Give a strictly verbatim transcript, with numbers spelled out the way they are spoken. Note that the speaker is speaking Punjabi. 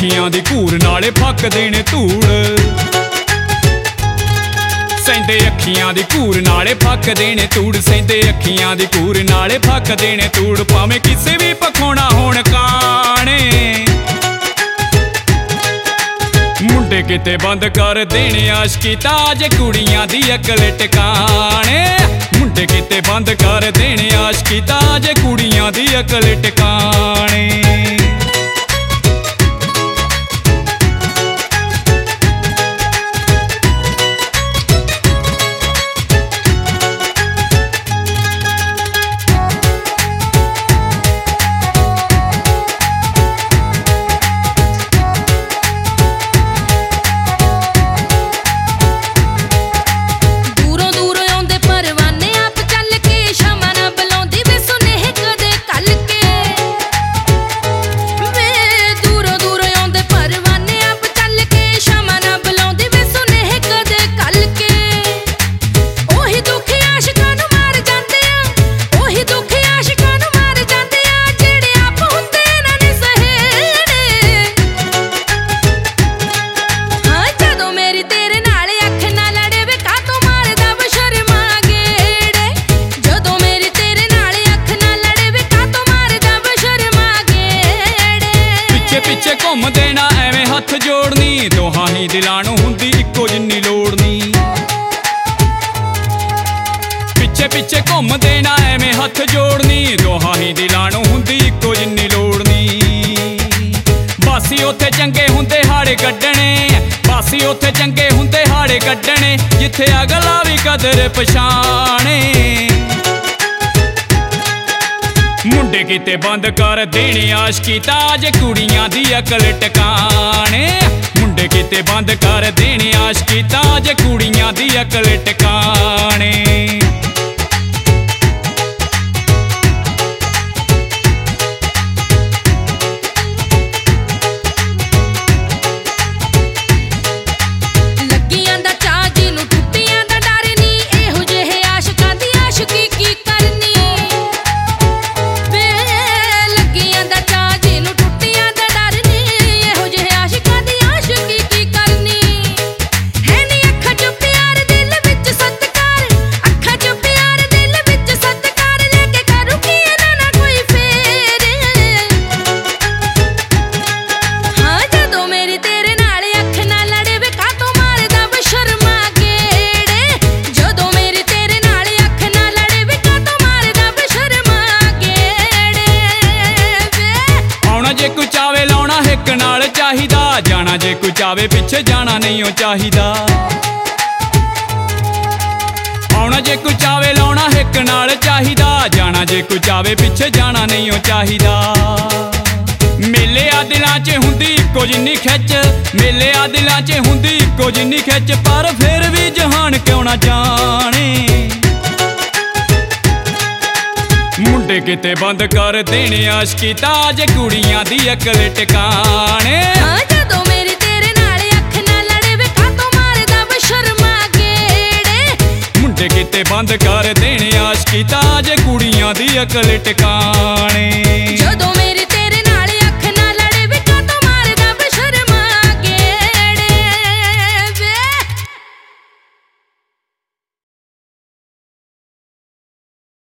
ਅੱਖੀਆਂ ਦੀ ਘੂਰ ਨਾਲੇ ਫੱਕ ਦੇਣੇ ਧੂੜ ਸੈਂਦੇ ਅੱਖੀਆਂ ਦੀ ਘੂਰ ਨਾਲੇ ਫੱਕ ਦੇਣੇ ਧੂੜ ਸੈਂਦੇ ਅੱਖੀਆਂ ਦੀ ਘੂਰ ਨਾਲੇ ਫੱਕ ਦੇਣੇ ਧੂੜ ਭਾਵੇਂ ਕਿਸੇ ਵੀ ਪਖਾਉਣਾ ਹੋਣ ਕਾਣੇ ਮੁੰਡੇ ਕਿਤੇ ਬੰਦ ਕਰ ਦੇਣੇ ਆਸ਼ਕੀ ਤਾਜ ਕੁੜੀਆਂ ਦੀ ਅਕਲ ਟਿਕਾਣੇ ਮੁੰਡੇ ਕਿਤੇ ਬੰਦ ਕਰ ਦੇਣੇ ਆਸ਼ਕੀ ਤਾਜ ਕੁੜੀਆਂ ਦੀ ਅਕਲ ਟਿਕਾਣੇ ਪਿੱਛੇ ਘੁੰਮ ਦੇਣਾ ਐਵੇਂ ਹੱਥ ਜੋੜਨੀ ਦੋਹਾਂ ਹੀ ਦਿਲਾਂ ਨੂੰ ਹੁੰਦੀ ਇੱਕੋ ਜਿੰਨੀ ਲੋੜਨੀ ਪਿੱਛੇ ਪਿੱਛੇ ਘੁੰਮ ਦੇਣਾ ਐਵੇਂ ਹੱਥ ਜੋੜਨੀ ਦੋਹਾਂ ਹੀ ਦਿਲਾਂ ਨੂੰ ਹੁੰਦੀ ਇੱਕੋ ਜਿੰਨੀ ਲੋੜਨੀ ਬਾਸੀ ਉੱਥੇ ਚੰਗੇ ਹੁੰਦੇ ਹਾੜੇ ਕੱਢਣੇ ਬਾਸੀ ਉੱਥੇ ਚੰਗੇ ਹੁੰਦੇ ਹਾੜੇ ਕੱਢਣੇ ਜਿੱਥੇ ਅਗਲਾ ਵੀ ਕਦਰ ਪਛਾਣੇ ਮੁੰਡੇ ਕਿਤੇ ਬੰਦ ਕਰ ਦੇਣੇ ਆਸ਼ਕੀ ਤਾਜ ਕੁੜੀਆਂ ਦੀ ਅਕਲ ਟਿਕਾਣੇ ਮੁੰਡੇ ਕਿਤੇ ਬੰਦ ਕਰ ਦੇਣੇ ਆਸ਼ਕੀ ਤਾਜ ਕੁੜੀਆਂ ਦੀ ਅਕਲ ਟਿਕਾਣੇ ਜੇ ਕੋਈ ਚਾਵੇ ਲਾਉਣਾ ਹਿੱਕ ਨਾਲ ਚਾਹੀਦਾ ਜਾਣਾ ਜੇ ਕੋਈ ਚਾਵੇ ਪਿੱਛੇ ਜਾਣਾ ਨਹੀਂ ਉਹ ਚਾਹੀਦਾ ਆਉਣਾ ਜੇ ਕੋਈ ਚਾਵੇ ਲਾਉਣਾ ਹਿੱਕ ਨਾਲ ਚਾਹੀਦਾ ਜਾਣਾ ਜੇ ਕੋਈ ਚਾਵੇ ਪਿੱਛੇ ਜਾਣਾ ਨਹੀਂ ਉਹ ਚਾਹੀਦਾ ਮੇਲੇ ਆ ਦਿਲਾਂ 'ਚ ਹੁੰਦੀ ਇੱਕੋ ਜਿੰਨੀ ਖਿੱਚ ਮੇਲੇ ਆ ਦਿਲਾਂ 'ਚ ਹੁੰਦੀ ਇੱਕੋ ਜਿੰਨੀ ਖਿੱਚ ਪਰ ਫਿਰ ਵੀ ਜਹਾਨ ਕਿਉਂ ਨਾ ਜਾਣੇ ਮੁੰਡੇ ਕਿਤੇ ਬੰਦ ਕਰ ਦੇਣੇ ਆਸ਼ਕੀ ਤਾਜ ਕੁੜੀਆਂ ਦੀ ਅਕਲ ਟਿਕਾਣੇ ਹਾਂ ਜਦੋਂ ਮੇਰੀ ਤੇਰੇ ਨਾਲ ਅੱਖ ਨਾ ਲੜੇ ਵੇ ਕਾਤੋਂ ਮਾਰਦਾ ਬਸ਼ਰਮਾ ਗੇੜੇ ਮੁੰਡੇ ਕਿਤੇ ਬੰਦ ਕਰ ਦੇਣੇ ਆਸ਼ਕੀ ਤਾਜ ਕੁੜੀਆਂ ਦੀ ਅਕਲ ਟਿਕਾਣੇ